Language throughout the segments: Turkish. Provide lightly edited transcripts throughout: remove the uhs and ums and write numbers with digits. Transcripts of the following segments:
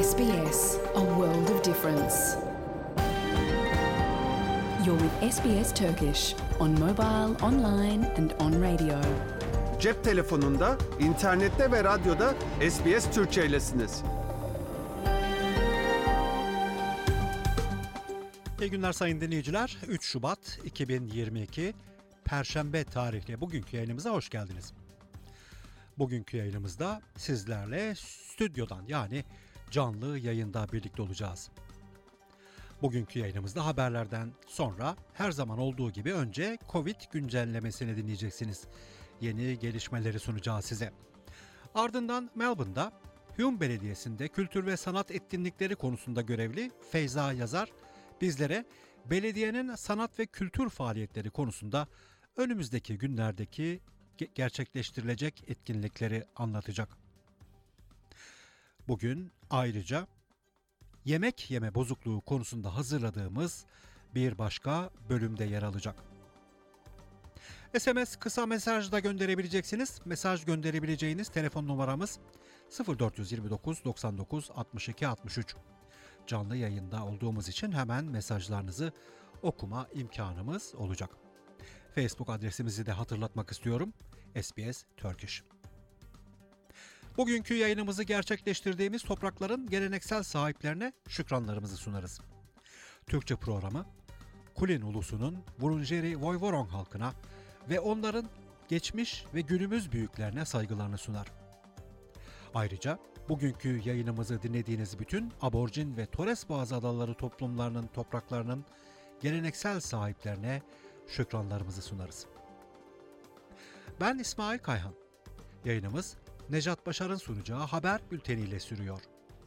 SBS, a world of difference. You're with SBS Turkish on mobile, online and on radio. Cep telefonunda, internette ve radyoda SBS Türkçe'ylesiniz. İyi günler sayın dinleyiciler. 3 Şubat 2022 Perşembe tarihli bugünkü yayınımıza hoş geldiniz. Bugünkü yayınımızda sizlerle stüdyodan yani canlı yayında birlikte olacağız. Bugünkü yayınımızda haberlerden sonra her zaman olduğu gibi önce Covid güncellemesini dinleyeceksiniz. Yeni gelişmeleri sunacağız size. Ardından Melbourne'da Hume Belediyesi'nde kültür ve sanat etkinlikleri konusunda görevli Feyza Yazar bizlere belediyenin sanat ve kültür faaliyetleri konusunda önümüzdeki günlerdeki gerçekleştirilecek etkinlikleri anlatacak. Bugün ayrıca yemek yeme bozukluğu konusunda hazırladığımız bir başka bölümde yer alacak. SMS kısa mesaj da gönderebileceksiniz. Mesaj gönderebileceğiniz telefon numaramız 0429 99 62 63. Canlı yayında olduğumuz için hemen mesajlarınızı okuma imkanımız olacak. Facebook adresimizi de hatırlatmak istiyorum. SBS Turkish. Bugünkü yayınımızı gerçekleştirdiğimiz toprakların geleneksel sahiplerine şükranlarımızı sunarız. Türkçe programı, Kulin ulusunun Wurundjeri Woiwurrung halkına ve onların geçmiş ve günümüz büyüklerine saygılarını sunar. Ayrıca bugünkü yayınımızı dinlediğiniz bütün Aborjin ve Torres Boğazı Adaları toplumlarının topraklarının geleneksel sahiplerine şükranlarımızı sunarız. Ben İsmail Kayhan. Yayınımız Necat Başar'ın sunacağı haber bülteniyle sürüyor.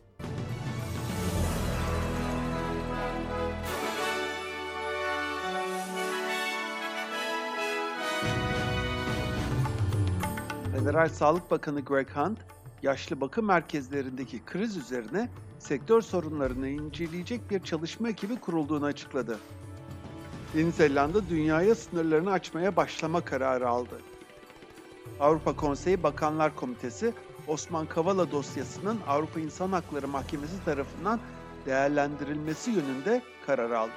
Federal Sağlık Bakanı Greg Hunt, yaşlı bakım merkezlerindeki kriz üzerine sektör sorunlarını inceleyecek bir çalışma ekibi kurulduğunu açıkladı. Yeni Zelanda dünyaya sınırlarını açmaya başlama kararı aldı. Avrupa Konseyi Bakanlar Komitesi, Osman Kavala dosyasının Avrupa İnsan Hakları Mahkemesi tarafından değerlendirilmesi yönünde karar aldı.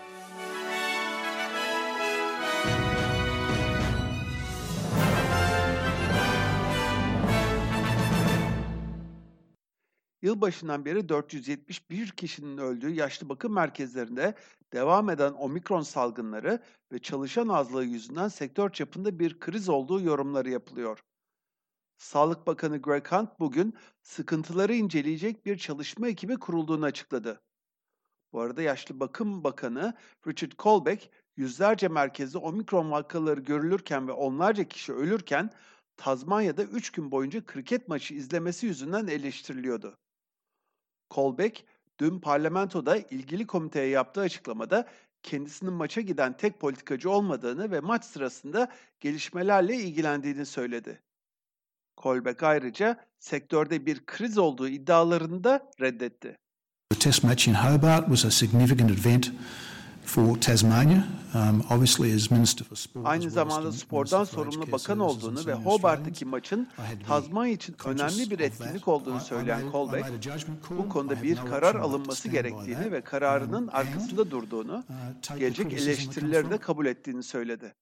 Yılbaşından beri 471 kişinin öldüğü yaşlı bakım merkezlerinde devam eden omikron salgınları ve çalışan azlığı yüzünden sektör çapında bir kriz olduğu yorumları yapılıyor. Sağlık Bakanı Greg Hunt bugün sıkıntıları inceleyecek bir çalışma ekibi kurulduğunu açıkladı. Bu arada Yaşlı Bakım Bakanı Richard Colbeck, yüzlerce merkezde omikron vakaları görülürken ve onlarca kişi ölürken Tazmanya'da 3 gün boyunca kriket maçı izlemesi yüzünden eleştiriliyordu. Colbeck, dün parlamentoda ilgili komiteye yaptığı açıklamada kendisinin maça giden tek politikacı olmadığını ve maç sırasında gelişmelerle ilgilendiğini söyledi. Colbeck ayrıca sektörde bir kriz olduğu iddialarını da reddetti. The test match in Hobart was a significant event for Tasmania. Obviously as Minister for Sport. Aynı zamanda spordan sorumlu bakan olduğunu ve Hobart'taki maçın Tazmanya için önemli bir etkinlik olduğunu söyleyen Colbeck, bu konuda bir karar alınması gerektiğini ve kararının arkasında durduğunu, gelecek eleştirileri de kabul ettiğini söyledi.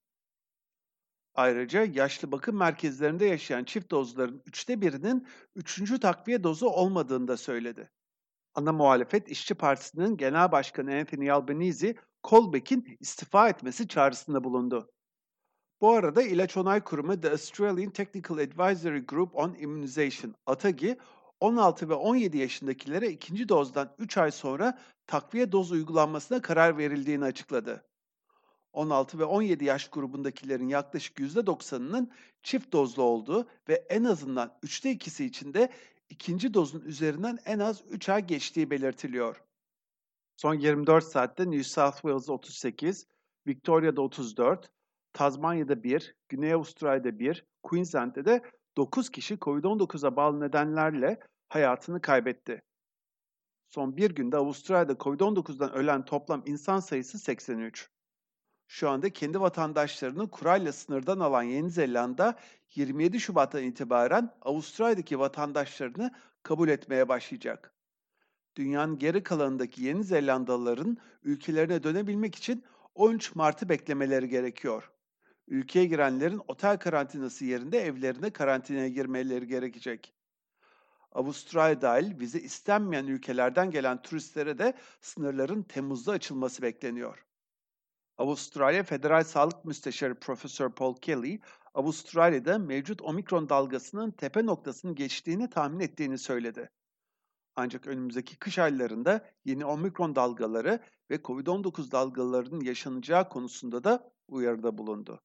Ayrıca yaşlı bakım merkezlerinde yaşayan çift dozların 1/3'inin 3. takviye dozu olmadığını da söyledi. Ana muhalefet İşçi Partisi'nin Genel Başkanı Anthony Albanese, Colbeck'in istifa etmesi çağrısında bulundu. Bu arada İlaç Onay Kurumu The Australian Technical Advisory Group on Immunization, ATAGI, 16 ve 17 yaşındakilere ikinci dozdan 3 ay sonra takviye doz uygulanmasına karar verildiğini açıkladı. 16 ve 17 yaş grubundakilerin yaklaşık %90'ının çift dozlu olduğu ve en azından 2/3'ü için de ikinci dozun üzerinden en az 3 ay geçtiği belirtiliyor. Son 24 saatte New South Wales'da 38, Victoria'da 34, Tazmanya'da 1, Güney Avustralya'da 1, Queensland'de de 9 kişi COVID-19'a bağlı nedenlerle hayatını kaybetti. Son bir günde Avustralya'da COVID-19'dan ölen toplam insan sayısı 83. Şu anda kendi vatandaşlarını kurayla sınırdan alan Yeni Zelanda, 27 Şubat'tan itibaren Avustralya'daki vatandaşlarını kabul etmeye başlayacak. Dünyanın geri kalanındaki Yeni Zelandalıların ülkelerine dönebilmek için 13 Mart'ı beklemeleri gerekiyor. Ülkeye girenlerin otel karantinası yerinde evlerine karantinaya girmeleri gerekecek. Avustralya dahil vize istenmeyen ülkelerden gelen turistlere de sınırların Temmuz'da açılması bekleniyor. Avustralya Federal Sağlık Müsteşarı Profesör Paul Kelly, Avustralya'da mevcut omikron dalgasının tepe noktasını geçtiğini tahmin ettiğini söyledi. Ancak önümüzdeki kış aylarında yeni omikron dalgaları ve COVID-19 dalgalarının yaşanacağı konusunda da uyarıda bulundu.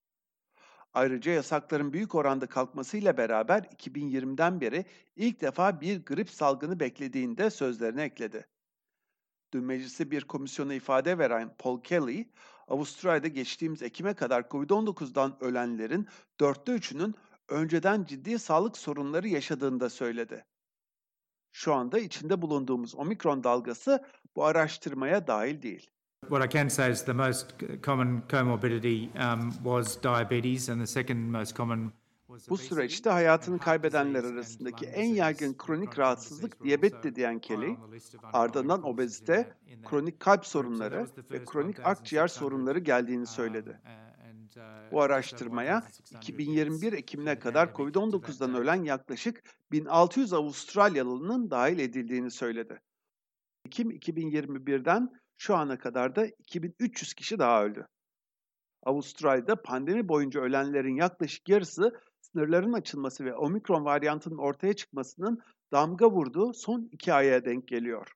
Ayrıca yasakların büyük oranda kalkmasıyla beraber 2020'den beri ilk defa bir grip salgını beklediğini de sözlerine ekledi. Dün mecliste bir komisyona ifade veren Paul Kelly, Avustralya'da geçtiğimiz Ekim'e kadar COVID-19'dan ölenlerin 3'ünün önceden ciddi sağlık sorunları yaşadığını da söyledi. Şu anda içinde bulunduğumuz omikron dalgası bu araştırmaya dahil değil. What I can say is the most common comorbidity was diabetes, and the second most common was Bu süreçte hayatını kaybedenler arasındaki en yaygın kronik rahatsızlık diyabetti diyen Kelly, ardından obezite, kronik kalp sorunları ve kronik akciğer sorunları geldiğini söyledi. Bu araştırmaya 2021 Ekim'ine kadar COVID-19'dan ölen yaklaşık 1600 Avustralyalı'nın dahil edildiğini söyledi. Ekim 2021'den şu ana kadar da 2300 kişi daha öldü. Avustralya'da pandemi boyunca ölenlerin yaklaşık yarısı sınırların açılması ve omikron varyantının ortaya çıkmasının damga vurduğu son 2 aya denk geliyor.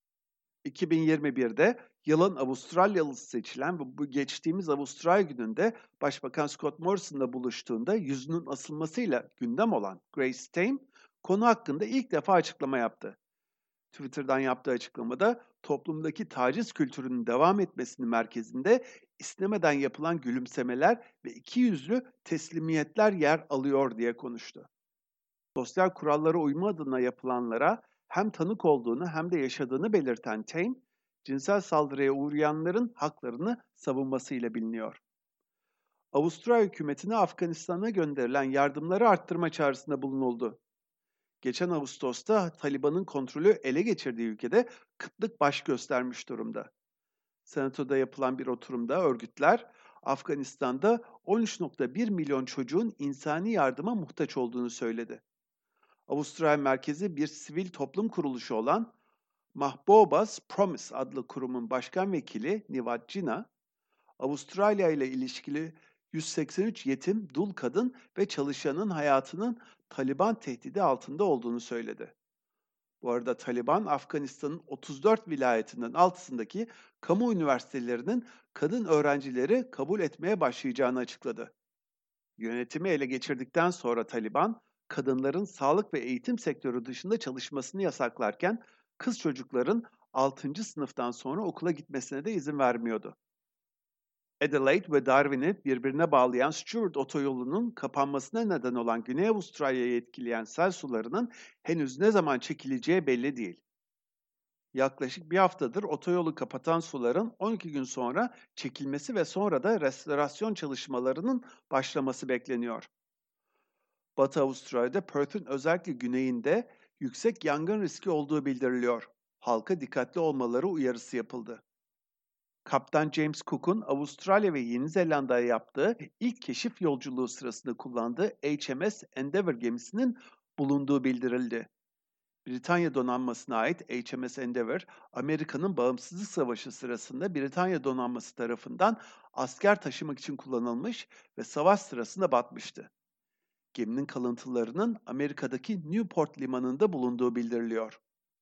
2021'de yılın Avustralyalısı seçilen ve bu geçtiğimiz Avustralya gününde Başbakan Scott Morrison'la buluştuğunda yüzünün asılmasıyla gündem olan Grace Tame, konu hakkında ilk defa açıklama yaptı. Twitter'dan yaptığı açıklamada toplumdaki taciz kültürünün devam etmesinin merkezinde istemeden yapılan gülümsemeler ve ikiyüzlü teslimiyetler yer alıyor diye konuştu. Sosyal kurallara uyma adına yapılanlara hem tanık olduğunu hem de yaşadığını belirten Tame, cinsel saldırıya uğrayanların haklarını savunmasıyla biliniyor. Avustralya hükümetine Afganistan'a gönderilen yardımları arttırma çağrısında bulunuldu. Geçen Ağustos'ta Taliban'ın kontrolü ele geçirdiği ülkede kıtlık baş göstermiş durumda. Senatoda yapılan bir oturumda örgütler, Afganistan'da 13,1 milyon çocuğun insani yardıma muhtaç olduğunu söyledi. Avustralya merkezi bir sivil toplum kuruluşu olan Mahbubas Promise adlı kurumun başkan vekili Nivat Jinnah, Avustralya ile ilişkili 183 yetim, dul kadın ve çalışanın hayatının Taliban tehdidi altında olduğunu söyledi. Bu arada Taliban, Afganistan'ın 34 vilayetinden 6'sındaki kamu üniversitelerinin kadın öğrencileri kabul etmeye başlayacağını açıkladı. Yönetimi ele geçirdikten sonra Taliban, kadınların sağlık ve eğitim sektörü dışında çalışmasını yasaklarken kız çocukların 6. sınıftan sonra okula gitmesine de izin vermiyordu. Adelaide ve Darwin'i birbirine bağlayan Stewart otoyolunun kapanmasına neden olan Güney Avustralya'yı etkileyen sel sularının henüz ne zaman çekileceği belli değil. Yaklaşık bir haftadır otoyolu kapatan suların 12 gün sonra çekilmesi ve sonra da restorasyon çalışmalarının başlaması bekleniyor. Batı Avustralya'da Perth'ün özellikle güneyinde yüksek yangın riski olduğu bildiriliyor. Halka dikkatli olmaları uyarısı yapıldı. Kaptan James Cook'un Avustralya ve Yeni Zelanda'ya yaptığı ilk keşif yolculuğu sırasında kullandığı HMS Endeavour gemisinin bulunduğu bildirildi. Britanya donanmasına ait HMS Endeavour, Amerika'nın Bağımsızlık Savaşı sırasında Britanya donanması tarafından asker taşımak için kullanılmış ve savaş sırasında batmıştı. Geminin kalıntılarının Amerika'daki Newport limanında bulunduğu bildiriliyor.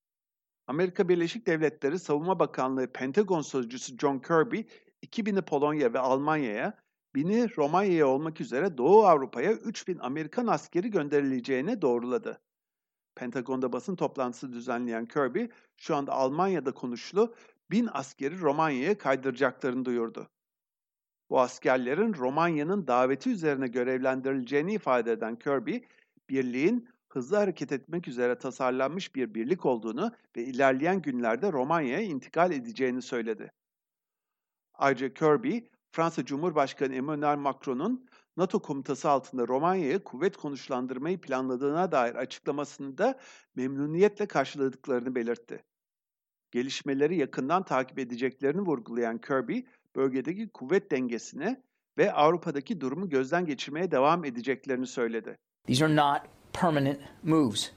Amerika Birleşik Devletleri Savunma Bakanlığı Pentagon Sözcüsü John Kirby, 2000'i Polonya ve Almanya'ya, 1000'i Romanya'ya olmak üzere Doğu Avrupa'ya 3000 Amerikan askeri gönderileceğini doğruladı. Pentagon'da basın toplantısı düzenleyen Kirby, şu anda Almanya'da konuşulu 1000 askeri Romanya'ya kaydıracaklarını duyurdu. Bu askerlerin Romanya'nın daveti üzerine görevlendirileceğini ifade eden Kirby, birliğin hızlı hareket etmek üzere tasarlanmış bir birlik olduğunu ve ilerleyen günlerde Romanya'ya intikal edeceğini söyledi. Ayrıca Kirby, Fransa Cumhurbaşkanı Emmanuel Macron'un NATO komutası altında Romanya'ya kuvvet konuşlandırmayı planladığına dair açıklamasını da memnuniyetle karşıladıklarını belirtti. Gelişmeleri yakından takip edeceklerini vurgulayan Kirby, bölgedeki kuvvet dengesini ve Avrupa'daki durumu gözden geçirmeye devam edeceklerini söyledi. These are not permanent moves.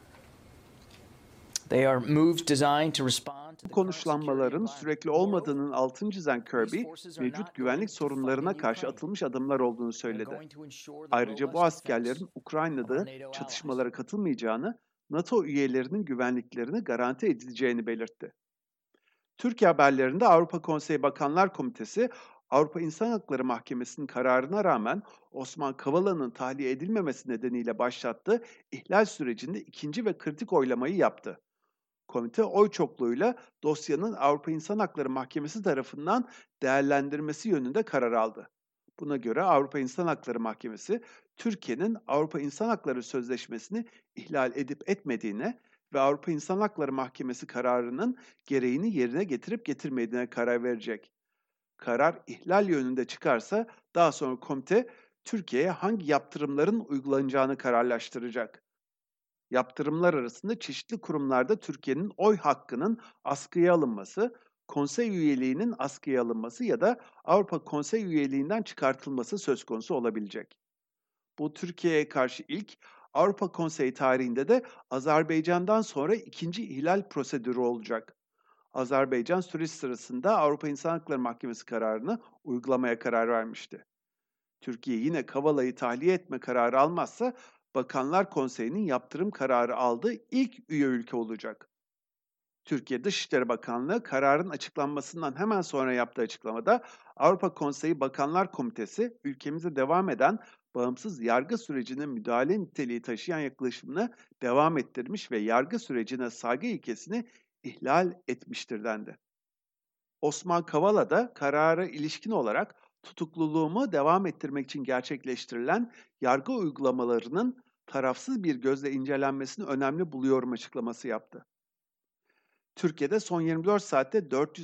They are moves designed to respond to Bu the current security konuşlanmaların environment. sürekli olmadığının altını çizen Kirby, mevcut güvenlik sorunlarına karşı atılmış adımlar olduğunu söyledi. Ayrıca bu askerlerin Ukrayna'da çatışmalara katılmayacağını, NATO üyelerinin güvenliklerini garanti edileceğini belirtti. Türkiye haberlerinde Avrupa Konseyi Bakanlar Komitesi, Avrupa İnsan Hakları Mahkemesi'nin kararına rağmen Osman Kavala'nın tahliye edilmemesi nedeniyle başlattığı ihlal sürecinde ikinci ve kritik oylamayı yaptı. Komite oy çokluğuyla dosyanın Avrupa İnsan Hakları Mahkemesi tarafından değerlendirmesi yönünde karar aldı. Buna göre Avrupa İnsan Hakları Mahkemesi, Türkiye'nin Avrupa İnsan Hakları Sözleşmesi'ni ihlal edip etmediğine ve Avrupa İnsan Hakları Mahkemesi kararının gereğini yerine getirip getirmediğine karar verecek. Karar ihlal yönünde çıkarsa daha sonra komite Türkiye'ye hangi yaptırımların uygulanacağını kararlaştıracak. Yaptırımlar arasında çeşitli kurumlarda Türkiye'nin oy hakkının askıya alınması, konsey üyeliğinin askıya alınması ya da Avrupa Konsey üyeliğinden çıkartılması söz konusu olabilecek. Bu Türkiye'ye karşı ilk, Avrupa Konseyi tarihinde de Azerbaycan'dan sonra ikinci ihlal prosedürü olacak. Azerbaycan süreç sırasında Avrupa İnsan Hakları Mahkemesi kararını uygulamaya karar vermişti. Türkiye yine Kavala'yı tahliye etme kararı almazsa Bakanlar Konseyi'nin yaptırım kararı aldığı ilk üye ülke olacak. Türkiye Dışişleri Bakanlığı kararın açıklanmasından hemen sonra yaptığı açıklamada Avrupa Konseyi Bakanlar Komitesi ülkemize devam eden bağımsız yargı sürecine müdahale niteliği taşıyan yaklaşımını devam ettirmiş ve yargı sürecine saygı ilkesini ihlal etmiştir dendi. Osman Kavala da karara ilişkin olarak tutukluluğumu devam ettirmek için gerçekleştirilen yargı uygulamalarının tarafsız bir gözle incelenmesini önemli buluyorum açıklaması yaptı. Türkiye'de son 24 saatte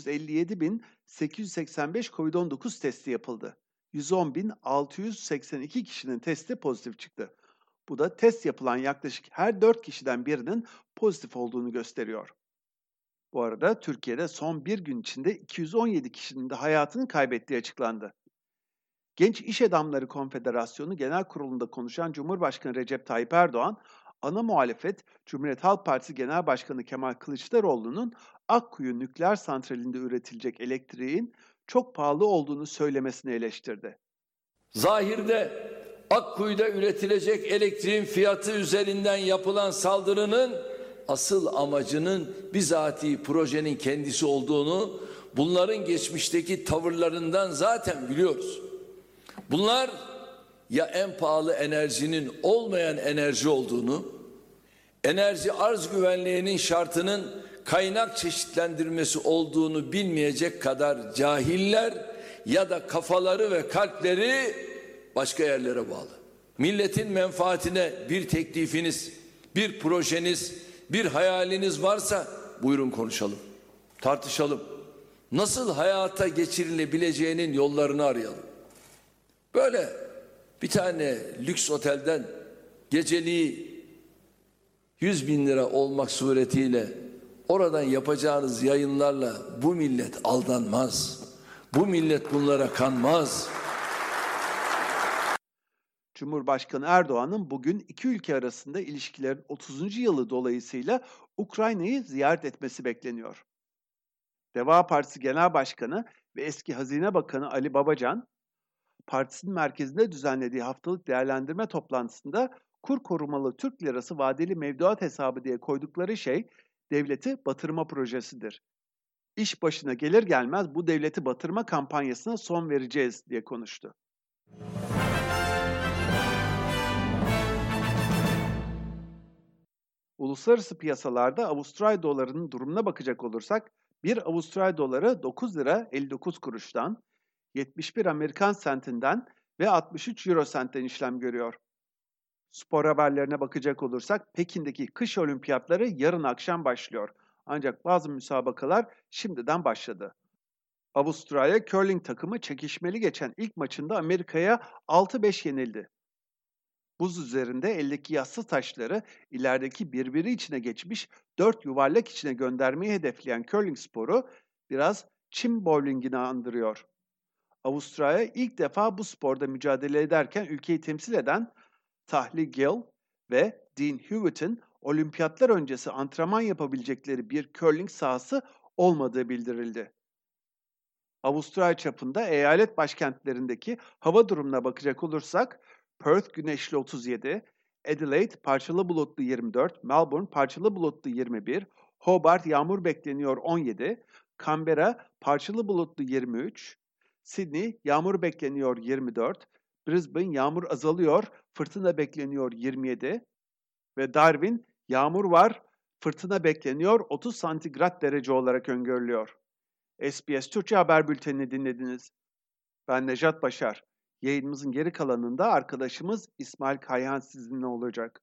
457.885 COVID-19 testi yapıldı. 110.682 kişinin testi pozitif çıktı. Bu da test yapılan yaklaşık her 4 kişiden birinin pozitif olduğunu gösteriyor. Bu arada Türkiye'de son bir gün içinde 217 kişinin de hayatını kaybettiği açıklandı. Genç İş Adamları Konfederasyonu Genel Kurulu'nda konuşan Cumhurbaşkanı Recep Tayyip Erdoğan, ana muhalefet Cumhuriyet Halk Partisi Genel Başkanı Kemal Kılıçdaroğlu'nun Akkuyu nükleer santralinde üretilecek elektriğin çok pahalı olduğunu söylemesini eleştirdi. Zahirde Akkuyu'da üretilecek elektriğin fiyatı üzerinden yapılan saldırının asıl amacının bizatihi projenin kendisi olduğunu bunların geçmişteki tavırlarından zaten biliyoruz. Bunlar ya en pahalı enerjinin olmayan enerji olduğunu, enerji arz güvenliğinin şartının kaynak çeşitlendirmesi olduğunu bilmeyecek kadar cahiller ya da kafaları ve kalpleri başka yerlere bağlı. Milletin menfaatine bir teklifiniz, bir projeniz, bir hayaliniz varsa buyurun konuşalım, tartışalım. Nasıl hayata geçirilebileceğinin yollarını arayalım. Böyle bir tane lüks otelden geceliği 100.000 lira olmak suretiyle oradan yapacağınız yayınlarla bu millet aldanmaz. Bu millet bunlara kanmaz. Cumhurbaşkanı Erdoğan'ın bugün iki ülke arasında ilişkilerin 30. yılı dolayısıyla Ukrayna'yı ziyaret etmesi bekleniyor. Deva Partisi Genel Başkanı ve eski Hazine Bakanı Ali Babacan, partisinin merkezinde düzenlediği haftalık değerlendirme toplantısında kur korumalı Türk lirası vadeli mevduat hesabı diye koydukları şey devleti batırma projesidir. İş başına gelir gelmez bu devleti batırma kampanyasına son vereceğiz diye konuştu. Uluslararası piyasalarda Avustralya dolarının durumuna bakacak olursak, bir Avustralya doları 9 lira 59 kuruştan, 71 Amerikan sentinden ve 63 Euro sentten işlem görüyor. Spor haberlerine bakacak olursak Pekin'deki kış olimpiyatları yarın akşam başlıyor. Ancak bazı müsabakalar şimdiden başladı. Avustralya curling takımı çekişmeli geçen ilk maçında Amerika'ya 6-5 yenildi. Buz üzerinde eldeki yassı taşları ilerideki birbiri içine geçmiş 4 yuvarlak içine göndermeyi hedefleyen curling sporu biraz çim bowlingini andırıyor. Avustralya ilk defa bu sporda mücadele ederken ülkeyi temsil eden Tahli Gill ve Dean Hewitt'in olimpiyatlar öncesi antrenman yapabilecekleri bir curling sahası olmadığı bildirildi. Avustralya çapında eyalet başkentlerindeki hava durumuna bakacak olursak Perth güneşli 37, Adelaide parçalı bulutlu 24, Melbourne parçalı bulutlu 21, Hobart yağmur bekleniyor 17, Canberra parçalı bulutlu 23, Sydney yağmur bekleniyor 24, Brisbane yağmur azalıyor, fırtına bekleniyor 27 ve Darwin yağmur var, fırtına bekleniyor 30 santigrat derece olarak öngörülüyor. SBS Türkçe Haber Bülteni'ni dinlediniz. Ben Nejat Başar. Yayınımızın geri kalanında arkadaşımız İsmail Kayhan sizinle olacak.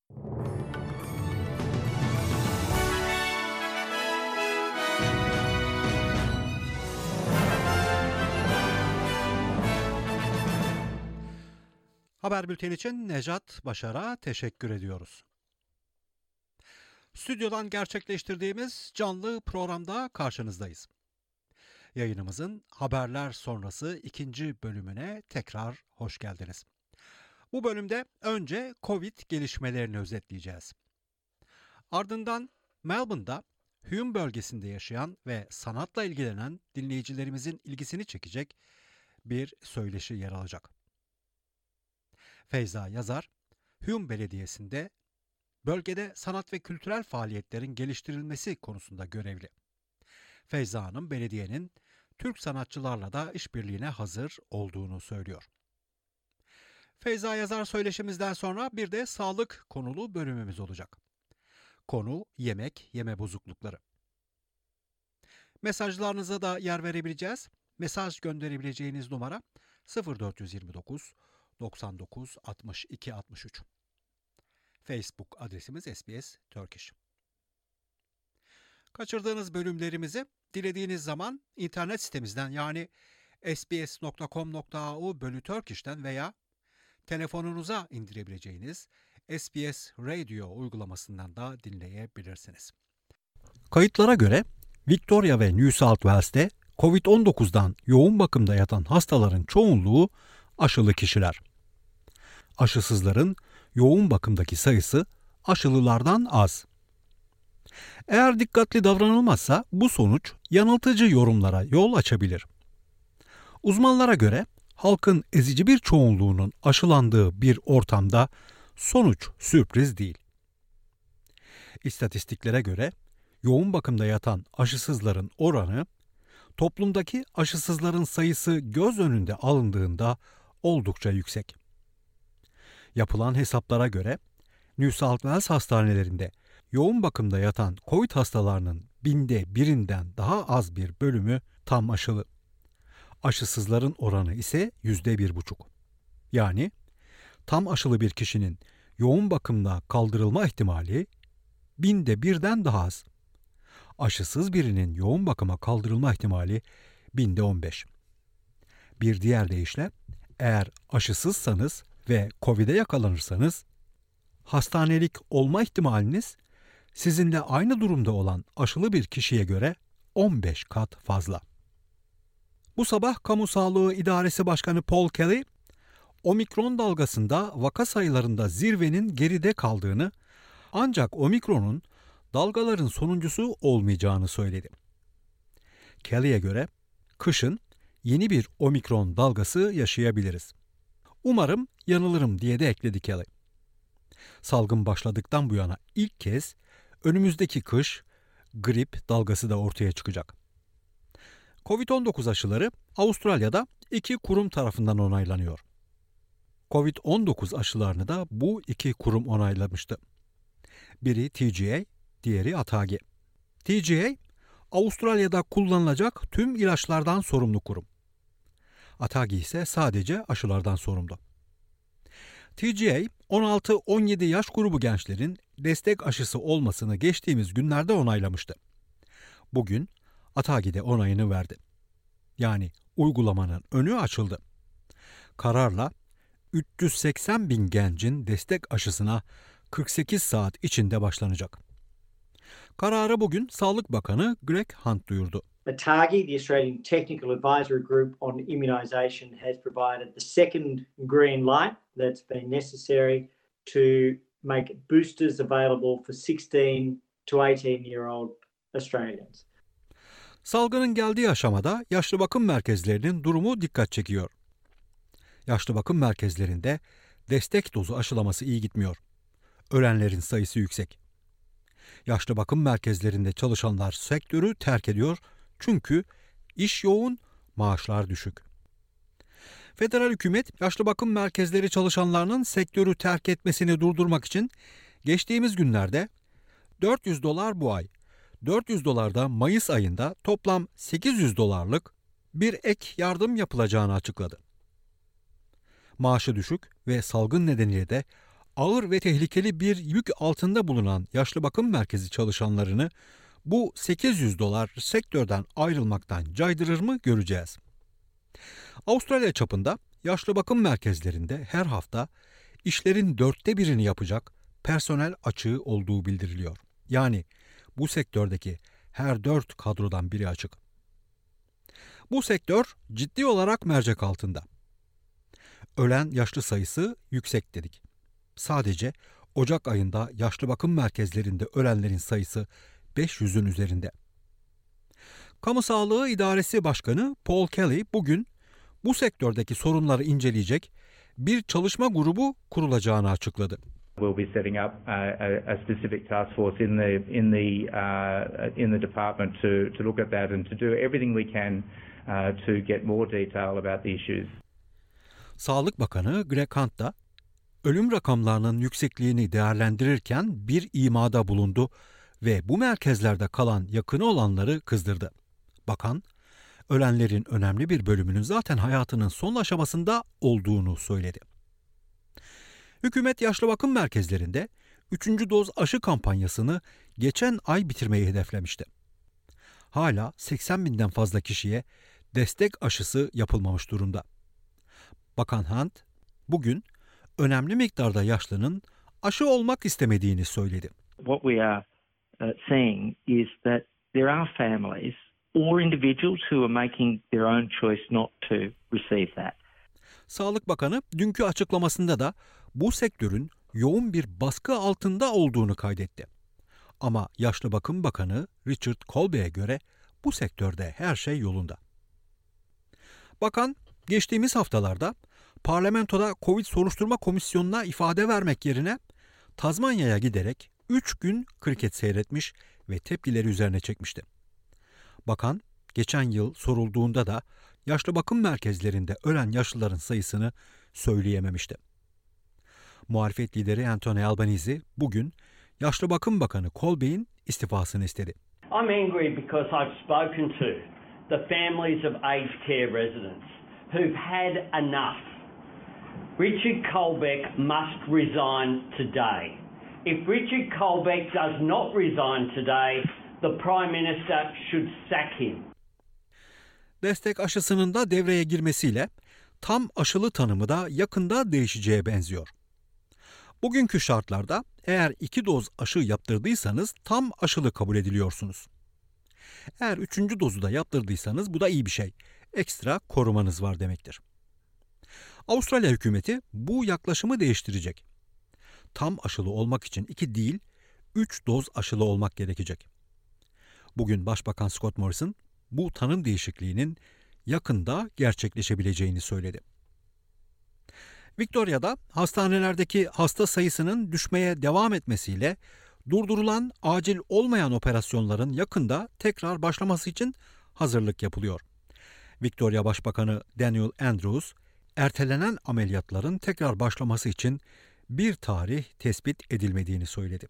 Haber bülteni için Nejat Başar'a teşekkür ediyoruz. Stüdyodan gerçekleştirdiğimiz canlı programda karşınızdayız. Yayınımızın haberler sonrası 2. bölümüne tekrar hoş geldiniz. Bu bölümde önce Covid gelişmelerini özetleyeceğiz. Ardından Melbourne'da Hume bölgesinde yaşayan ve sanatla ilgilenen dinleyicilerimizin ilgisini çekecek bir söyleşi yer alacak. Feyza Yazar, Hume Belediyesi'nde bölgede sanat ve kültürel faaliyetlerin geliştirilmesi konusunda görevli. Feyza Hanım, belediyenin Türk sanatçılarla da işbirliğine hazır olduğunu söylüyor. Feyza Yazar söyleşimizden sonra bir de sağlık konulu bölümümüz olacak. Konu yemek, yeme bozuklukları. Mesajlarınıza da yer verebileceğiz. Mesaj gönderebileceğiniz numara 0429 99 62 63. Facebook adresimiz SBS Turkish. Kaçırdığınız bölümlerimizi dilediğiniz zaman internet sitemizden yani sbs.com.au/Turkish'ten veya telefonunuza indirebileceğiniz SBS Radio uygulamasından da dinleyebilirsiniz. Kayıtlara göre Victoria ve New South Wales'te COVID-19'dan yoğun bakımda yatan hastaların çoğunluğu aşılı kişiler. Aşısızların yoğun bakımdaki sayısı aşılılardan az. Eğer dikkatli davranılmazsa bu sonuç yanıltıcı yorumlara yol açabilir. Uzmanlara göre halkın ezici bir çoğunluğunun aşılandığı bir ortamda sonuç sürpriz değil. İstatistiklere göre yoğun bakımda yatan aşısızların oranı toplumdaki aşısızların sayısı göz önünde alındığında oldukça yüksek. Yapılan hesaplara göre New South Wales hastanelerinde yoğun bakımda yatan COVID hastalarının 1/1000'den daha az bir bölümü tam aşılı. Aşısızların oranı ise %1,5. Yani tam aşılı bir kişinin yoğun bakımda kaldırılma ihtimali 1/1000'den daha az. Aşısız birinin yoğun bakıma kaldırılma ihtimali 1/15. Bir diğer deyişle, eğer aşısızsanız ve COVID'e yakalanırsanız, hastanelik olma ihtimaliniz sizinle aynı durumda olan aşılı bir kişiye göre 15 kat fazla. Bu sabah Kamu Sağlığı İdaresi Başkanı Paul Kelly, omikron dalgasında vaka sayılarında zirvenin geride kaldığını, ancak omikronun dalgaların sonuncusu olmayacağını söyledi. Kelly'e göre kışın yeni bir omikron dalgası yaşayabiliriz. Umarım yanılırım diye de ekledi Kelly. Salgın başladıktan bu yana ilk kez önümüzdeki kış grip dalgası da ortaya çıkacak. Covid-19 aşıları Avustralya'da 2 kurum tarafından onaylanıyor. Covid-19 aşılarını da bu 2 kurum onaylamıştı. Biri TGA, diğeri ATAGI. TGA, Avustralya'da kullanılacak tüm ilaçlardan sorumlu kurum. ATAGI ise sadece aşılardan sorumlu. TGA, 16-17 yaş grubu gençlerin destek aşısı olmasını geçtiğimiz günlerde onaylamıştı. Bugün ATAGI de onayını verdi. Yani uygulamanın önü açıldı. Kararla 380 bin gencin destek aşısına 48 saat içinde başlanacak. Kararı bugün Sağlık Bakanı Greg Hunt duyurdu. ATAGI, the Australian Technical Advisory Group on Immunisation, has provided the second green light that's been necessary to make boosters available for 16 to 18-year-old Australians. Salgının geldiği aşamada yaşlı bakım merkezlerinin durumu dikkat çekiyor. Yaşlı bakım merkezlerinde destek dozu aşılaması iyi gitmiyor. Ölenlerin sayısı yüksek. Yaşlı bakım merkezlerinde çalışanlar sektörü terk ediyor çünkü iş yoğun, maaşlar düşük. Federal hükümet yaşlı bakım merkezleri çalışanlarının sektörü terk etmesini durdurmak için geçtiğimiz günlerde $400 bu ay, $400 da Mayıs ayında toplam $800 bir ek yardım yapılacağını açıkladı. Maaşı düşük ve salgın nedeniyle de ağır ve tehlikeli bir yük altında bulunan yaşlı bakım merkezi çalışanlarını bu $800 sektörden ayrılmaktan caydırır mı göreceğiz. Avustralya çapında yaşlı bakım merkezlerinde her hafta işlerin 1/4'ünü yapacak personel açığı olduğu bildiriliyor. Yani bu sektördeki her 4 kadrodan biri açık. Bu sektör ciddi olarak mercek altında. Ölen yaşlı sayısı yüksek dedik. Sadece Ocak ayında yaşlı bakım merkezlerinde ölenlerin sayısı 500'ün üzerinde. Kamu Sağlığı İdaresi Başkanı Paul Kelly bugün bu sektördeki sorunları inceleyecek bir çalışma grubu kurulacağını açıkladı. We'll be setting up a specific task force in the department to look at that and to do everything we can to get more detail about the issues. Sağlık Bakanı Greg Hunt da ölüm rakamlarının yüksekliğini değerlendirirken bir imada bulundu ve bu merkezlerde kalan yakını olanları kızdırdı. Bakan, ölenlerin önemli bir bölümünün zaten hayatının son aşamasında olduğunu söyledi. Hükümet yaşlı bakım merkezlerinde 3. doz aşı kampanyasını geçen ay bitirmeyi hedeflemişti. Hala 80 binden fazla kişiye destek aşısı yapılmamış durumda. Bakan Hunt, bugün önemli miktarda yaşlının aşı olmak istemediğini söyledi. What we are seeing is that there are families or individuals who are making their own choice not to receive that. Sağlık Bakanı dünkü açıklamasında da bu sektörün yoğun bir baskı altında olduğunu kaydetti. Ama Yaşlı Bakım Bakanı Richard Colby'e göre bu sektörde her şey yolunda. Bakan geçtiğimiz haftalarda parlamentoda Covid soruşturma komisyonuna ifade vermek yerine Tazmanya'ya giderek 3 gün kriket seyretmiş ve tepkileri üzerine çekmişti. Bakan geçen yıl sorulduğunda da yaşlı bakım merkezlerinde ölen yaşlıların sayısını söyleyememişti. Muhalefet lideri Anthony Albanese bugün Yaşlı Bakım Bakanı Colby'in istifasını istedi. I'm angry because I've spoken to the families of aged care residents who've had enough. Richard Colbeck must resign today. If Richard Colbeck does not resign today, the Prime Minister should sack him. Destek aşısının da devreye girmesiyle tam aşılı tanımı da yakında değişeceğe benziyor. Bugünkü şartlarda eğer 2 doz aşı yaptırdıysanız tam aşılı kabul ediliyorsunuz. Eğer 3. dozu da yaptırdıysanız bu da iyi bir şey. Ekstra korumanız var demektir. Avustralya hükümeti bu yaklaşımı değiştirecek. Tam aşılı olmak için 2 değil, 3 doz aşılı olmak gerekecek. Bugün Başbakan Scott Morrison bu tanım değişikliğinin yakında gerçekleşebileceğini söyledi. Victoria'da hastanelerdeki hasta sayısının düşmeye devam etmesiyle durdurulan acil olmayan operasyonların yakında tekrar başlaması için hazırlık yapılıyor. Victoria Başbakanı Daniel Andrews, ertelenen ameliyatların tekrar başlaması için bir tarih tespit edilmediğini söyledi.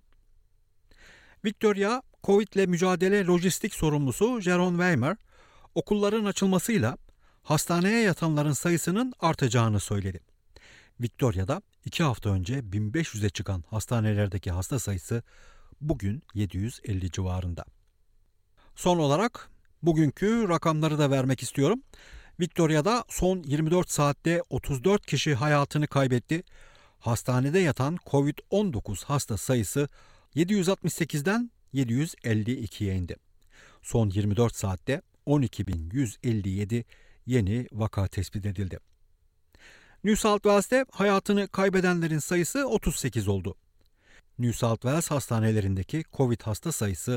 Victoria, Covid'le mücadele lojistik sorumlusu Jerome Weimer, okulların açılmasıyla hastaneye yatanların sayısının artacağını söyledi. Victoria'da 2 hafta önce 1500'e çıkan hastanelerdeki hasta sayısı bugün 750 civarında. Son olarak bugünkü rakamları da vermek istiyorum. Victoria'da son 24 saatte 34 kişi hayatını kaybetti. Hastanede yatan COVID-19 hasta sayısı 768'den 752'ye indi. Son 24 saatte 12.157 yeni vaka tespit edildi. New South Wales'te hayatını kaybedenlerin sayısı 38 oldu. New South Wales hastanelerindeki COVID hasta sayısı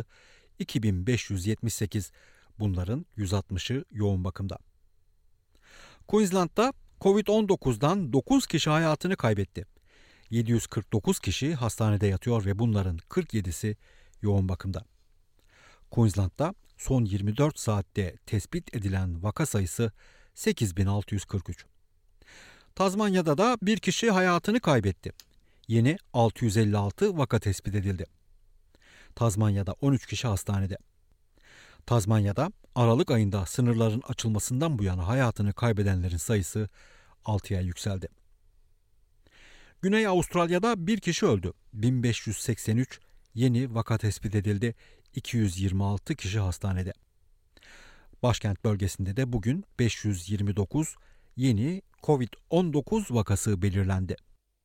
2578. Bunların 160'ı yoğun bakımda. Queensland'da COVID-19'dan 9 kişi hayatını kaybetti. 749 kişi hastanede yatıyor ve bunların 47'si yoğun bakımda. Queensland'da son 24 saatte tespit edilen vaka sayısı 8643. Tazmanya'da da bir kişi hayatını kaybetti. Yeni 656 vaka tespit edildi. Tazmanya'da 13 kişi hastanede. Tazmanya'da Aralık ayında sınırların açılmasından bu yana hayatını kaybedenlerin sayısı 6'ya yükseldi. Güney Avustralya'da bir kişi öldü. 1583 yeni vaka tespit edildi. 226 kişi hastanede. Başkent bölgesinde de bugün 529 yeni COVID-19 vakası belirlendi.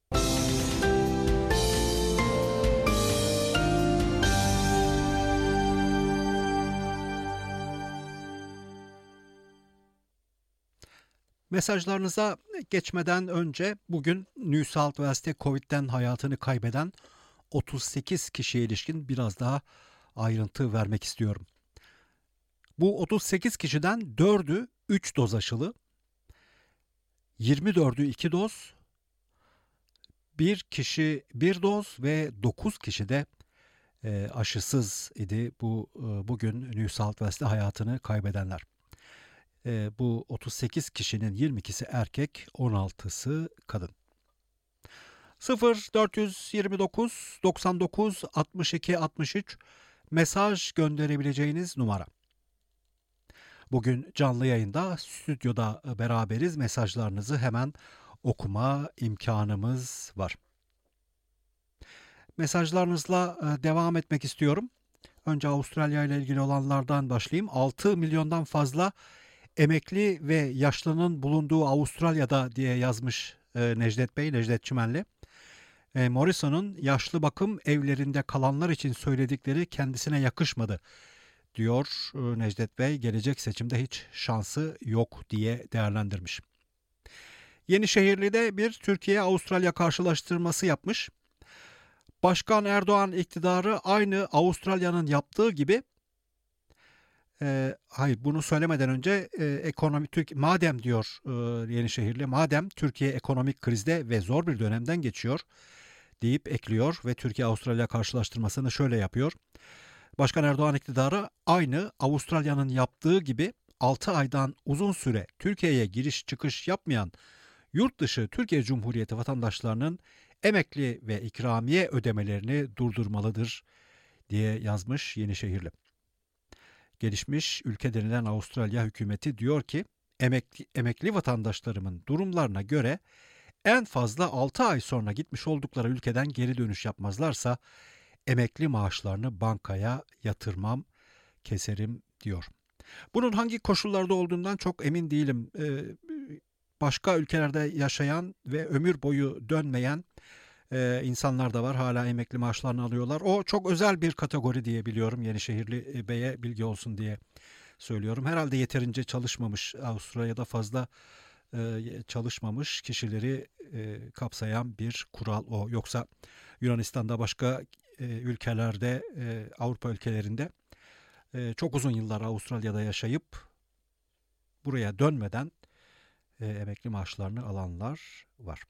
Mesajlarınıza geçmeden önce bugün New South Wales'te COVID'den hayatını kaybeden 38 kişiye ilişkin biraz daha ayrıntı vermek istiyorum. Bu 38 kişiden 4'ü 3 doz aşılı, 24'ü 2 doz, 1 kişi 1 doz ve 9 kişi de aşısız idi bugün New South Wales'te hayatını kaybedenler. Bu 38 kişinin 22'si erkek, 16'sı kadın. 0429 99 62 63 mesaj gönderebileceğiniz numara. Bugün canlı yayında stüdyoda beraberiz. Mesajlarınızı hemen okuma imkanımız var. Mesajlarınızla devam etmek istiyorum. Önce Avustralya ile ilgili olanlardan başlayayım. 6 milyondan fazla emekli ve yaşlının bulunduğu Avustralya'da diye yazmış Necdet Bey, Necdet Çimenli. Morrison'un yaşlı bakım evlerinde kalanlar için söyledikleri kendisine yakışmadı diyor Necdet Bey. Gelecek seçimde hiç şansı yok diye değerlendirmiş. Yenişehirli'de bir Türkiye-Avustralya karşılaştırması yapmış. Başkan Erdoğan iktidarı aynı Avustralya'nın yaptığı gibi hayır, bunu söylemeden önce madem diyor Yenişehirli, madem Türkiye ekonomik krizde ve zor bir dönemden geçiyor deyip ekliyor ve Türkiye-Avustralya karşılaştırmasını şöyle yapıyor. Başkan Erdoğan iktidarı aynı Avustralya'nın yaptığı gibi 6 aydan uzun süre Türkiye'ye giriş çıkış yapmayan yurt dışı Türkiye Cumhuriyeti vatandaşlarının emekli ve ikramiye ödemelerini durdurmalıdır diye yazmış Yenişehirli. Gelişmiş ülke denilen Avustralya hükümeti diyor ki emekli vatandaşlarımın durumlarına göre en fazla 6 ay sonra gitmiş oldukları ülkeden geri dönüş yapmazlarsa emekli maaşlarını bankaya yatırmam, keserim diyor. Bunun hangi koşullarda olduğundan çok emin değilim. Başka ülkelerde yaşayan ve ömür boyu dönmeyen insanlar da var. Hala emekli maaşlarını alıyorlar. O çok özel bir kategori diye biliyorum. Yenişehirli Bey'e bilgi olsun diye söylüyorum. Herhalde yeterince çalışmamış, Avustralya'da fazla çalışmamış kişileri kapsayan bir kural o. Yoksa Yunanistan'da, başka ülkelerde, Avrupa ülkelerinde çok uzun yıllar Avustralya'da yaşayıp buraya dönmeden emekli maaşlarını alanlar var.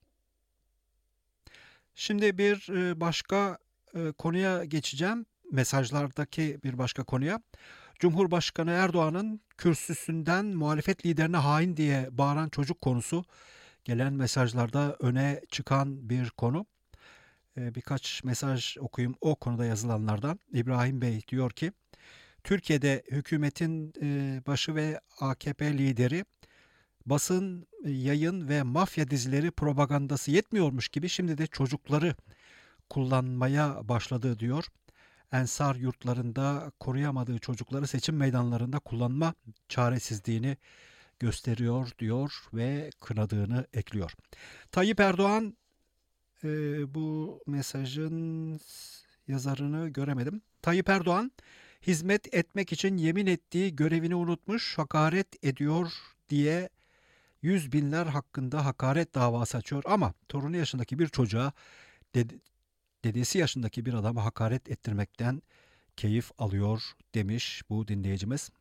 Şimdi bir başka konuya geçeceğim. Mesajlardaki bir başka konuya. Cumhurbaşkanı Erdoğan'ın kürsüsünden muhalefet liderine hain diye bağıran çocuk konusu gelen mesajlarda öne çıkan bir konu. Birkaç mesaj okuyayım o konuda yazılanlardan. İbrahim Bey diyor ki, Türkiye'de hükümetin başı ve AKP lideri basın, yayın ve mafya dizileri propagandası yetmiyormuş gibi şimdi de çocukları kullanmaya başladı diyor. Ensar yurtlarında koruyamadığı çocukları seçim meydanlarında kullanma çaresizliğini gösteriyor diyor ve kınadığını ekliyor. Tayyip Erdoğan, bu mesajın yazarını göremedim. Tayyip Erdoğan hizmet etmek için yemin ettiği görevini unutmuş, hakaret ediyor diye yüz binler hakkında hakaret davası açıyor ama torunu yaşındaki bir çocuğa dedesi yaşındaki bir adama hakaret ettirmekten keyif alıyor demiş bu dinleyicimiz.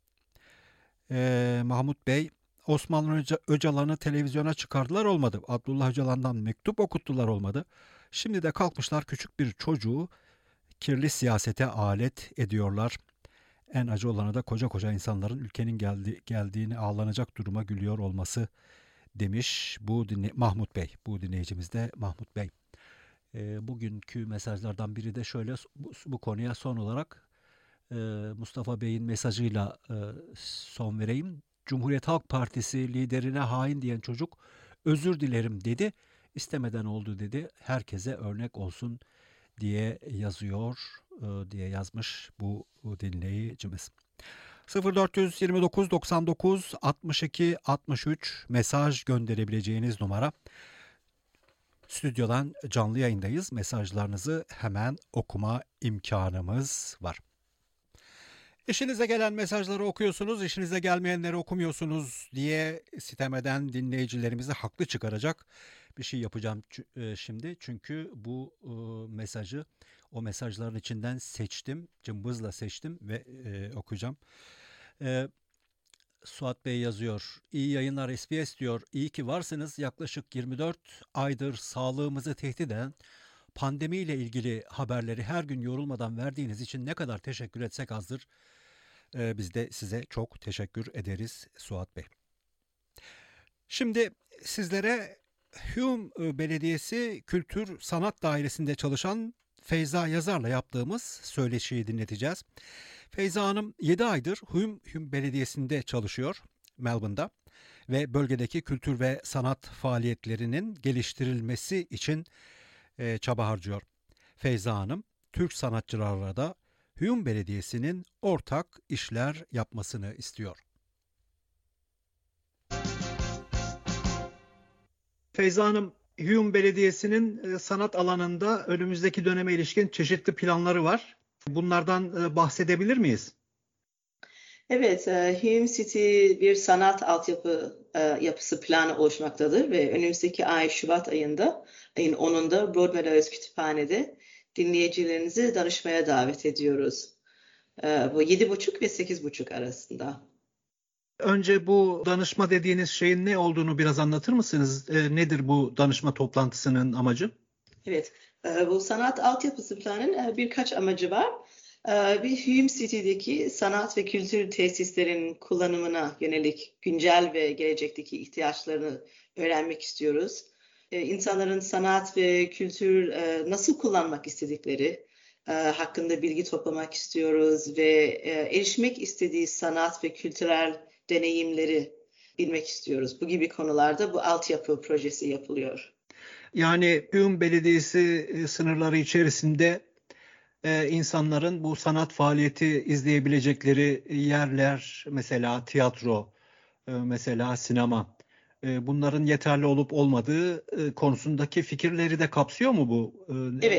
Mahmut Bey, Osman Öcalan'ı televizyona çıkardılar olmadı. Abdullah Öcalan'dan mektup okuttular olmadı. Şimdi de kalkmışlar küçük bir çocuğu kirli siyasete alet ediyorlar. En acı olanı da koca koca insanların ülkenin geldiğini ağlanacak duruma gülüyor olması demiş bu Mahmut Bey. Bu dinleyicimiz de Mahmut Bey. Bugünkü mesajlardan biri de şöyle, bu konuya son olarak Mustafa Bey'in mesajıyla son vereyim. Cumhuriyet Halk Partisi liderine hain diyen çocuk özür dilerim dedi. İstemeden oldu dedi. Herkese örnek olsun diye yazıyor, diye yazmış bu dinleyicimiz. 0429 99 62 63 mesaj gönderebileceğiniz numara. Stüdyodan canlı yayındayız. Mesajlarınızı hemen okuma imkanımız var. İşinize gelen mesajları okuyorsunuz, işinize gelmeyenleri okumuyorsunuz diye sitem eden dinleyicilerimizi haklı çıkaracak bir şey yapacağım şimdi. Çünkü bu mesajı o mesajların içinden seçtim, cımbızla seçtim ve okuyacağım. Suat Bey yazıyor. İyi yayınlar SBS diyor. İyi ki varsınız. Yaklaşık 24 aydır sağlığımızı tehdit eden pandemiyle ilgili haberleri her gün yorulmadan verdiğiniz için ne kadar teşekkür etsek azdır. Biz de size çok teşekkür ederiz Suat Bey. Şimdi sizlere Hume Belediyesi Kültür Sanat Dairesi'nde çalışan Feyza Yazar'la yaptığımız söyleşiyi dinleteceğiz. Feyza Hanım 7 aydır Hume Belediyesi'nde çalışıyor Melbourne'da ve bölgedeki kültür ve sanat faaliyetlerinin geliştirilmesi için çaba harcıyor. Feyza Hanım Türk sanatçılarla da Hume Belediyesi'nin ortak işler yapmasını istiyor. Feyza Hanım, Hume Belediyesi'nin sanat alanında önümüzdeki döneme ilişkin çeşitli planları var. Bunlardan bahsedebilir miyiz? Evet, Hume City bir sanat yapısı planı oluşmaktadır ve önümüzdeki ay Şubat ayın 10'unda Broadmeadows Kütüphane'de dinleyicilerinizi danışmaya davet ediyoruz. Bu 7.30 ve 8.30 arasında. Önce bu danışma dediğiniz şeyin ne olduğunu biraz anlatır mısınız? Nedir bu danışma toplantısının amacı? Evet, bu sanat altyapısı planının birkaç amacı var. Bir Hume City'deki sanat ve kültür tesislerin kullanımına yönelik güncel ve gelecekteki ihtiyaçlarını öğrenmek istiyoruz. İnsanların sanat ve kültür nasıl kullanmak istedikleri hakkında bilgi toplamak istiyoruz ve erişmek istediği sanat ve kültürel deneyimleri bilmek istiyoruz. Bu gibi konularda bu altyapı projesi yapılıyor. Yani Hume Belediyesi sınırları içerisinde insanların bu sanat faaliyeti izleyebilecekleri yerler, mesela tiyatro, mesela sinema, bunların yeterli olup olmadığı konusundaki fikirleri de kapsıyor mu bu?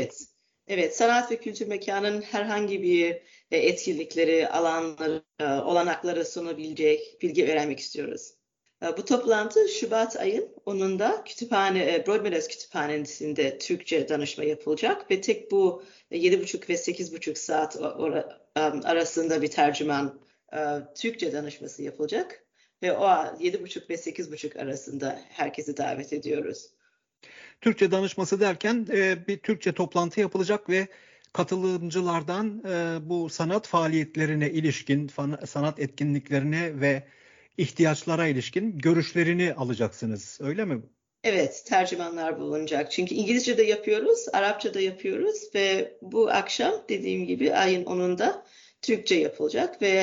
Evet, sanat ve kültür mekanının herhangi bir etkinlikleri, alanları, olanakları sunabilecek bilgi öğrenmek istiyoruz. Bu toplantı Şubat ayın 10'unda Broadmeadows Kütüphanesi'nde Türkçe danışma yapılacak ve tek bu 7.30 ve 8.30 saat arasında bir tercüman Türkçe danışması yapılacak ve o 7.30 ve 8.30 arasında herkesi davet ediyoruz. Türkçe danışması derken bir Türkçe toplantı yapılacak ve katılımcılardan bu sanat faaliyetlerine ilişkin, sanat etkinliklerine ve ihtiyaçlara ilişkin görüşlerini alacaksınız, öyle mi? Evet, tercümanlar bulunacak. Çünkü İngilizce de yapıyoruz, Arapça da yapıyoruz ve bu akşam dediğim gibi ayın 10'unda Türkçe yapılacak ve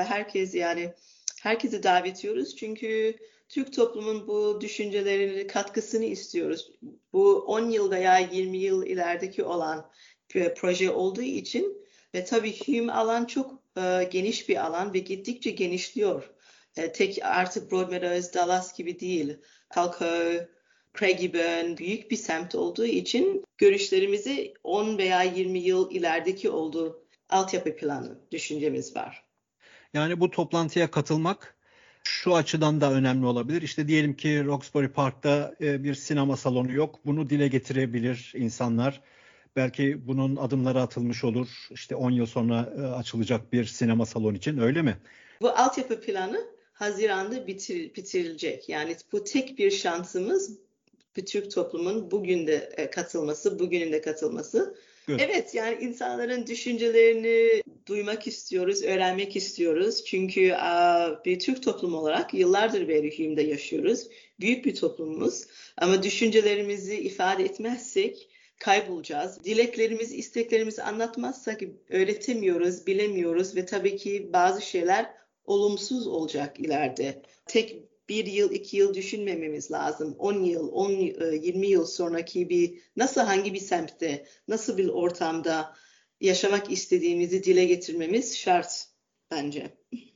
herkesi davet ediyoruz. Çünkü Türk toplumun bu düşüncelerini, katkısını istiyoruz. Bu 10 yıl veya 20 yıl ilerideki olan bir proje olduğu için ve tabii Hume alan çok geniş bir alan ve gittikçe genişliyor. Tek artık Broadmeadows, Dallas gibi değil. Calco, Craigieburn büyük bir semt olduğu için görüşlerimizi 10 veya 20 yıl ilerideki olduğu altyapı planı düşüncemiz var. Yani bu toplantıya katılmak şu açıdan da önemli olabilir. İşte diyelim ki Roxbury Park'ta bir sinema salonu yok. Bunu dile getirebilir insanlar. Belki bunun adımları atılmış olur. İşte 10 yıl sonra açılacak bir sinema salonu için, öyle mi? Bu altyapı planı Haziran'da bitirilecek. Yani bu tek bir şansımız, bir Türk toplumun bugün de katılması, bugünün de katılması. Evet, yani insanların düşüncelerini duymak istiyoruz, öğrenmek istiyoruz. Çünkü bir Türk toplumu olarak yıllardır beri Hume'de yaşıyoruz. Büyük bir toplumumuz ama düşüncelerimizi ifade etmezsek kaybolacağız. Dileklerimizi, isteklerimizi anlatmazsak öğretemiyoruz, bilemiyoruz ve tabii ki bazı şeyler olumsuz olacak ileride. Tek bir yıl, 2 yıl düşünmememiz lazım. 10 yıl, 20 yıl sonraki hangi bir semtte, nasıl bir ortamda yaşamak istediğimizi dile getirmemiz şart bence.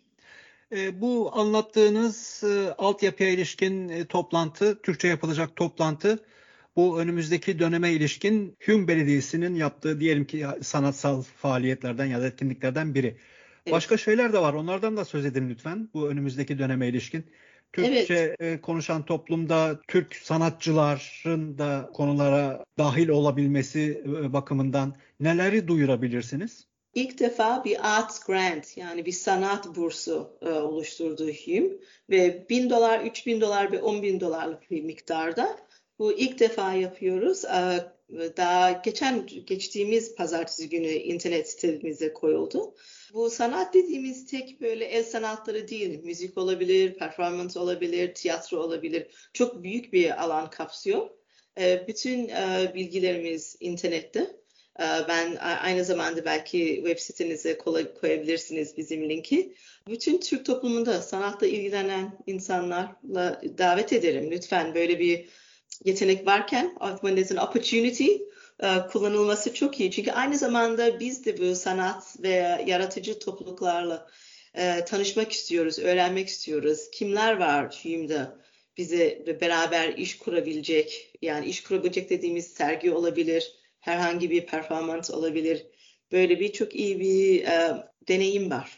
Bu anlattığınız altyapıya ilişkin toplantı, Türkçe yapılacak toplantı, bu önümüzdeki döneme ilişkin Hume Belediyesi'nin yaptığı diyelim ki sanatsal faaliyetlerden ya da etkinliklerden biri. Evet. Başka şeyler de var. Onlardan da söz edin lütfen. Bu önümüzdeki döneme ilişkin. Türkçe konuşan toplumda Türk sanatçıların da konulara dahil olabilmesi bakımından neleri duyurabilirsiniz? İlk defa bir Arts Grant, yani bir sanat bursu oluşturdu Hume ve $1,000, $3,000 ve $10,000'lık bir miktarda. Bu ilk defa yapıyoruz. Daha geçtiğimiz pazartesi günü internet sitemize koyuldu. Bu sanat dediğimiz tek böyle el sanatları değil. Müzik olabilir, performans olabilir, tiyatro olabilir. Çok büyük bir alan kapsıyor. Bütün bilgilerimiz internette. Ben aynı zamanda belki web sitenize koyabilirsiniz bizim linki. Bütün Türk toplumunda sanatla ilgilenen insanlarla davet ederim. Lütfen böyle bir yetenek varken, when there's an opportunity, kullanılması çok iyi. Çünkü aynı zamanda biz de bu sanat ve yaratıcı topluluklarla tanışmak istiyoruz, öğrenmek istiyoruz. Kimler var Hume'da bize beraber iş kurabilecek, yani iş kurabilecek dediğimiz sergi olabilir, herhangi bir performans olabilir. Böyle bir çok iyi bir deneyim var.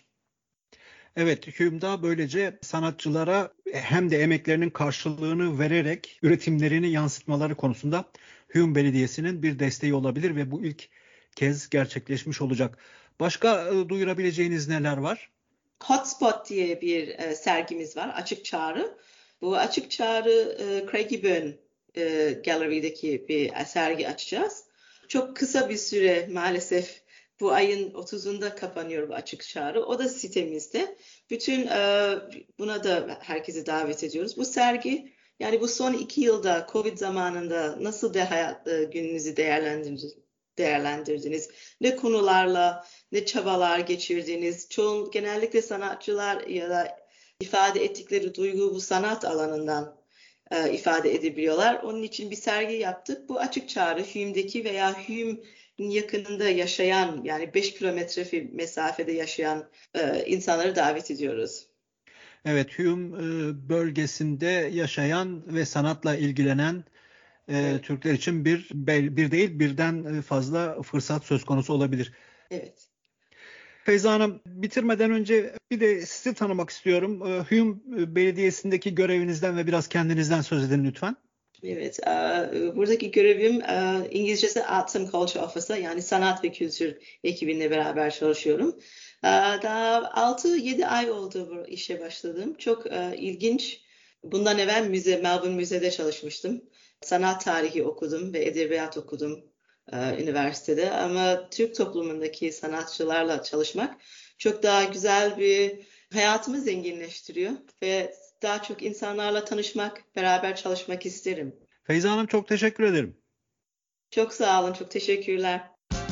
Evet, Hume'da böylece sanatçılara hem de emeklerinin karşılığını vererek üretimlerini yansıtmaları konusunda Hume Belediyesi'nin bir desteği olabilir ve bu ilk kez gerçekleşmiş olacak. Başka duyurabileceğiniz neler var? Hotspot diye bir sergimiz var, açık çağrı. Bu açık çağrı Craigieburn Gallery'deki bir sergi açacağız. Çok kısa bir süre maalesef bu ayın 30'unda kapanıyor bu açık çağrı. O da sitemizde. Bütün buna da herkese davet ediyoruz. Bu sergi, yani bu son 2 yılda Covid zamanında nasıl gününüzü değerlendirdiniz? Ne konularla, ne çabalar geçirdiniz? Genellikle sanatçılar ya da ifade ettikleri duygu bu sanat alanından ifade edebiliyorlar. Onun için bir sergi yaptık. Bu açık çağrı Hume'deki veya Hume'nin yakınında yaşayan, yani 5 kilometre mesafede yaşayan insanları davet ediyoruz. Evet, Hume bölgesinde yaşayan ve sanatla ilgilenen Türkler için bir değil birden fazla fırsat söz konusu olabilir. Evet. Feyza Hanım, bitirmeden önce bir de sizi tanımak istiyorum. Hume Belediyesi'ndeki görevinizden ve biraz kendinizden söz edin lütfen. Evet, buradaki görevim İngilizcesi Arts and Culture Officer, yani sanat ve kültür ekibinle beraber çalışıyorum. Daha 6-7 ay oldu bu işe başladım. Çok ilginç. Bundan evvel Melbourne Müze'de çalışmıştım. Sanat tarihi okudum ve edebiyat okudum üniversitede. Ama Türk toplumundaki sanatçılarla çalışmak çok daha güzel, bir hayatımı zenginleştiriyor ve daha çok insanlarla tanışmak, beraber çalışmak isterim. Feyza Hanım, çok teşekkür ederim. Çok sağ olun, çok teşekkürler.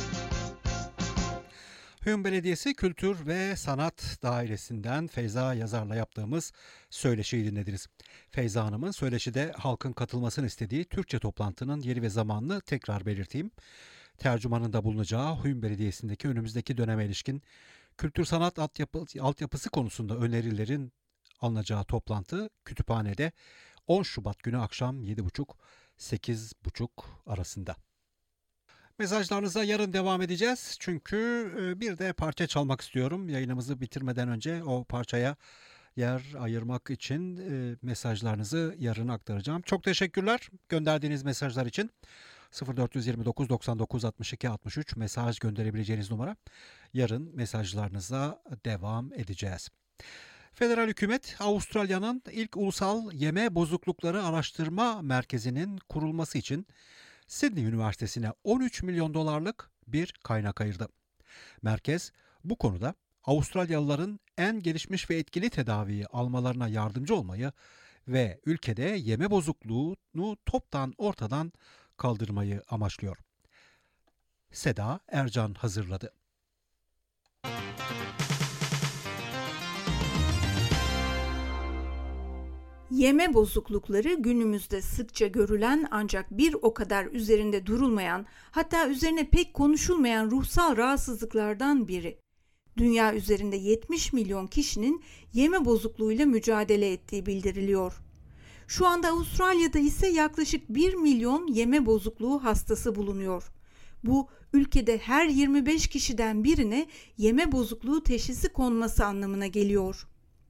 Hume Belediyesi Kültür ve Sanat Dairesi'nden Feyza Yazar'la yaptığımız söyleşiyi dinlediniz. Feyza Hanım'ın söyleşide halkın katılmasını istediği Türkçe toplantının yeri ve zamanını tekrar belirteyim. Tercümanın da bulunacağı Hume Belediyesi'ndeki önümüzdeki döneme ilişkin kültür sanat altyapısı konusunda önerilerin Alınacağı toplantı kütüphanede 10 Şubat günü akşam 7.30-8.30 arasında. Mesajlarınıza yarın devam edeceğiz. Çünkü bir de parça çalmak istiyorum. Yayınımızı bitirmeden önce o parçaya yer ayırmak için mesajlarınızı yarın aktaracağım. Çok teşekkürler gönderdiğiniz mesajlar için. 0429 99 62 63 mesaj gönderebileceğiniz numara. Yarın mesajlarınıza devam edeceğiz. Federal hükümet Avustralya'nın ilk ulusal yeme bozuklukları araştırma merkezinin kurulması için Sydney Üniversitesi'ne 13 milyon dolarlık bir kaynak ayırdı. Merkez bu konuda Avustralyalıların en gelişmiş ve etkili tedaviyi almalarına yardımcı olmayı ve ülkede yeme bozukluğunu toptan ortadan kaldırmayı amaçlıyor. Seda Ercan hazırladı. Yeme bozuklukları günümüzde sıkça görülen ancak bir o kadar üzerinde durulmayan, hatta üzerine pek konuşulmayan ruhsal rahatsızlıklardan biri. Dünya üzerinde 70 milyon kişinin yeme bozukluğuyla mücadele ettiği bildiriliyor. Şu anda Avustralya'da ise yaklaşık 1 milyon yeme bozukluğu hastası bulunuyor. Bu ülkede her 25 kişiden birine yeme bozukluğu teşhisi konması anlamına geliyor.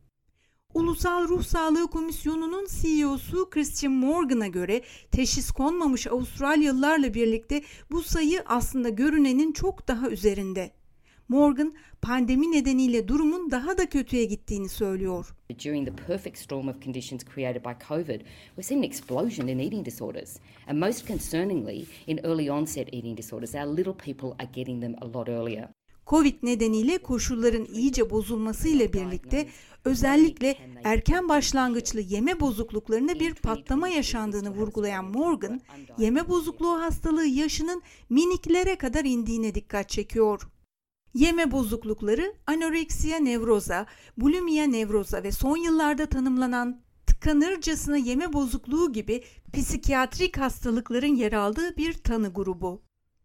Ulusal Ruh Sağlığı Komisyonu'nun CEO'su Christian Morgan'a göre teşhis konmamış Avustralyalılarla birlikte bu sayı aslında görünenin çok daha üzerinde. Morgan, pandemi nedeniyle durumun daha da kötüye gittiğini söylüyor. During the perfect storm of conditions created by COVID, we've seen an explosion in eating disorders. And most concerningly, in early onset eating disorders, our little people are getting them a lot earlier. Covid nedeniyle koşulların iyice bozulmasıyla birlikte özellikle erken başlangıçlı yeme bozukluklarında bir patlama yaşandığını vurgulayan Morgan, yeme bozukluğu hastalığı yaşının miniklere kadar indiğine dikkat çekiyor. Yeme bozuklukları anoreksiya nevroza, bulimiya nevroza ve son yıllarda tanımlanan tıkanırcasına yeme bozukluğu gibi psikiyatrik hastalıkların yer aldığı bir tanı grubu.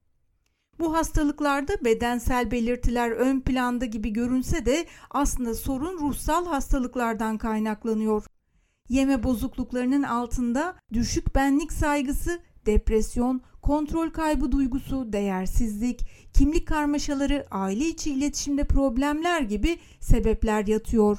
Bu hastalıklarda bedensel belirtiler ön planda gibi görünse de aslında sorun ruhsal hastalıklardan kaynaklanıyor. Yeme bozukluklarının altında düşük benlik saygısı, depresyon, kontrol kaybı duygusu, değersizlik, kimlik karmaşaları, aile içi iletişimde problemler gibi sebepler yatıyor.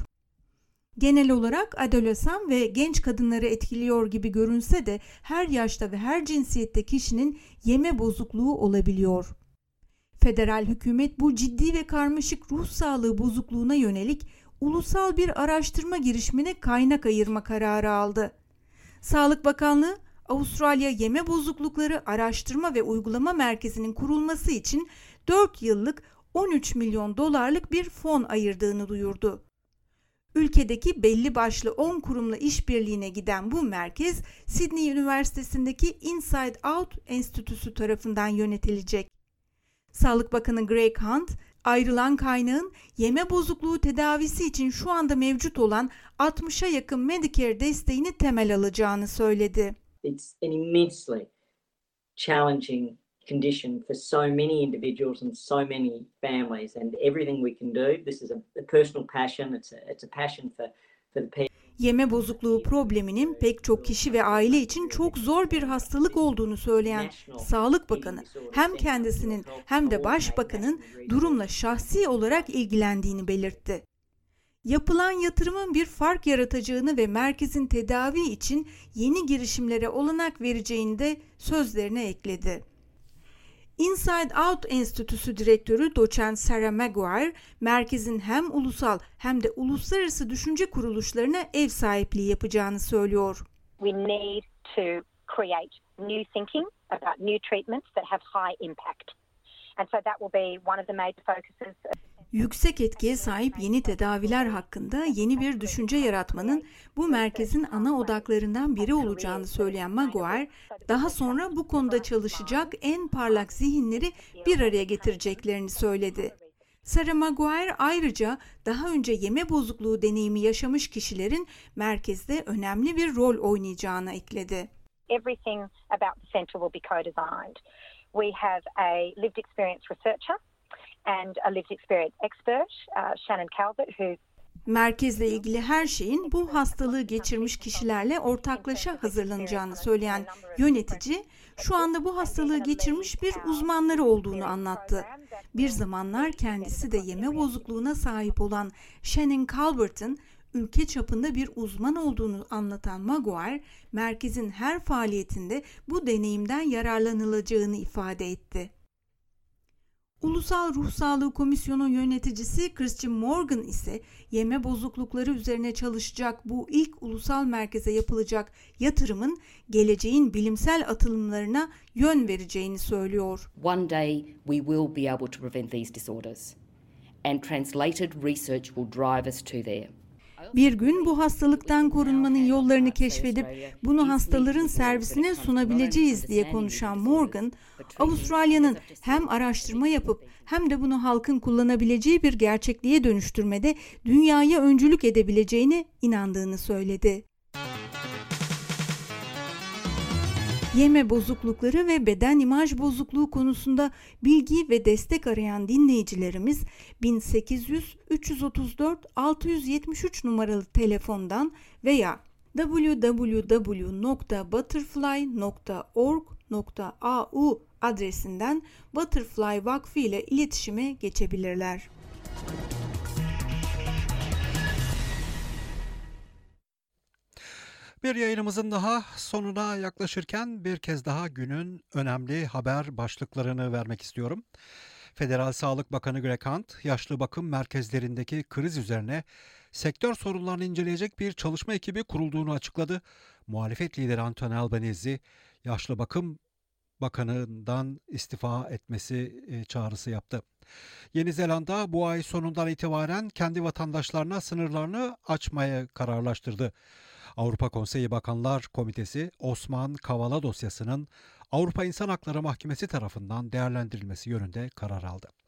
Genel olarak adolesan ve genç kadınları etkiliyor gibi görünse de her yaşta ve her cinsiyette kişinin yeme bozukluğu olabiliyor. Federal hükümet bu ciddi ve karmaşık ruh sağlığı bozukluğuna yönelik ulusal bir araştırma girişimine kaynak ayırma kararı aldı. Sağlık Bakanlığı, Avustralya Yeme Bozuklukları Araştırma ve Uygulama Merkezi'nin kurulması için 4 yıllık 13 milyon dolarlık bir fon ayırdığını duyurdu. Ülkedeki belli başlı 10 kurumla işbirliğine giden bu merkez, Sydney Üniversitesi'ndeki Inside Out Enstitüsü tarafından yönetilecek. Sağlık Bakanı Greg Hunt, ayrılan kaynağın yeme bozukluğu tedavisi için şu anda mevcut olan 60'a yakın Medicare desteğini temel alacağını söyledi. It's an immensely challenging condition for so many individuals and so many families, and everything we can do. This is a personal passion. It's a passion for the people. Yeme bozukluğu probleminin pek çok kişi ve aile için çok zor bir hastalık olduğunu söyleyen Sağlık Bakanı hem kendisinin hem de Başbakanın durumla şahsi olarak ilgilendiğini belirtti. Yapılan yatırımın bir fark yaratacağını ve merkezin tedavi için yeni girişimlere olanak vereceğini de sözlerine ekledi. Inside Out Enstitüsü Direktörü Doçent Sarah Maguire, merkezin hem ulusal hem de uluslararası düşünce kuruluşlarına ev sahipliği yapacağını söylüyor. We need to create new thinking about new treatments that have high impact. And so that will be one of the major focuses. Yüksek etkiye sahip yeni tedaviler hakkında yeni bir düşünce yaratmanın bu merkezin ana odaklarından biri olacağını söyleyen Maguire, daha sonra bu konuda çalışacak en parlak zihinleri bir araya getireceklerini söyledi. Sarah Maguire ayrıca daha önce yeme bozukluğu deneyimi yaşamış kişilerin merkezde önemli bir rol oynayacağını ekledi. Everything about the centre will be co-designed. We have a lived experience researcher and a lived experience expert, Shannon Calvert, who Merkezle ilgili her şeyin bu hastalığı geçirmiş kişilerle ortaklaşa hazırlanacağını söyleyen yönetici, şu anda bu hastalığı geçirmiş bir uzmanları olduğunu anlattı. Bir zamanlar kendisi de yeme bozukluğuna sahip olan Shannon Calvert'ın ülke çapında bir uzman olduğunu anlatan Maguire, merkezin her faaliyetinde bu deneyimden yararlanılacağını ifade etti. Ulusal Ruh Sağlığı Komisyonu yöneticisi Christian Morgan ise yeme bozuklukları üzerine çalışacak bu ilk ulusal merkeze yapılacak yatırımın geleceğin bilimsel atılımlarına yön vereceğini söylüyor. One day we will be able to prevent these disorders and translated research will drive us to there. Bir gün bu hastalıktan korunmanın yollarını keşfedip bunu hastaların servisine sunabileceğiz diye konuşan Morgan, Avustralya'nın hem araştırma yapıp hem de bunu halkın kullanabileceği bir gerçekliğe dönüştürmede dünyaya öncülük edebileceğine inandığını söyledi. Yeme bozuklukları ve beden imaj bozukluğu konusunda bilgi ve destek arayan dinleyicilerimiz 1800 334 673 numaralı telefondan veya www.butterfly.org.au adresinden Butterfly Vakfı ile iletişime geçebilirler. Bir yayınımızın daha sonuna yaklaşırken bir kez daha günün önemli haber başlıklarını vermek istiyorum. Federal Sağlık Bakanı Greg Hunt, yaşlı bakım merkezlerindeki kriz üzerine sektör sorunlarını inceleyecek bir çalışma ekibi kurulduğunu açıkladı. Muhalefet lideri Anthony Albanese, yaşlı bakım bakanından istifa etmesi çağrısı yaptı. Yeni Zelanda bu ay sonundan itibaren kendi vatandaşlarına sınırlarını açmaya kararlaştırdı. Avrupa Konseyi Bakanlar Komitesi, Osman Kavala dosyasının Avrupa İnsan Hakları Mahkemesi tarafından değerlendirilmesi yönünde karar aldı.